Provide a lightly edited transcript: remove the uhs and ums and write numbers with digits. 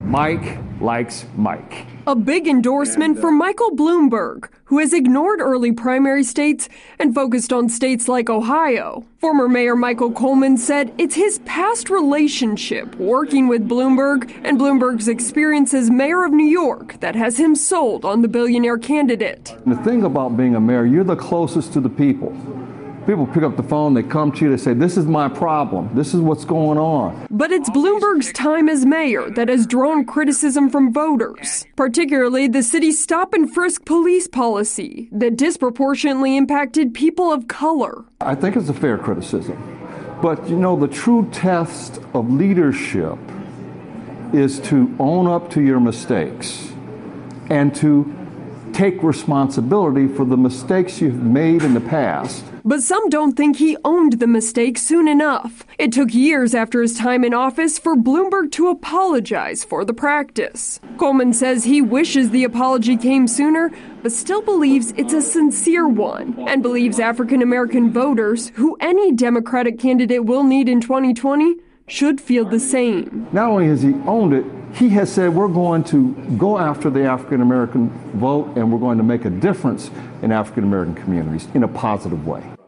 Mike likes Mike. A big endorsement for Michael Bloomberg, who has ignored early primary states and focused on states like Ohio. Former Mayor Michael Coleman said it's his past relationship working with Bloomberg and Bloomberg's experience as mayor of New York that has him sold on the billionaire candidate. The thing about being a mayor, you're the closest to the people. People pick up the phone, they come to you, they say, this is my problem, this is what's going on. But it's Bloomberg's time as mayor that has drawn criticism from voters, particularly the city's stop and frisk police policy that disproportionately impacted people of color. I think it's a fair criticism. But you know, the true test of leadership is to own up to your mistakes and to take responsibility for the mistakes you've made in the past. But some don't think he owned the mistake soon enough. It took years after his time in office for Bloomberg to apologize for the practice. Coleman says he wishes the apology came sooner, but still believes it's a sincere one, and believes African American voters, who any Democratic candidate will need in 2020, should feel the same. Not only has he owned it, he has said we're going to go after the African American vote and we're going to make a difference in African American communities in a positive way.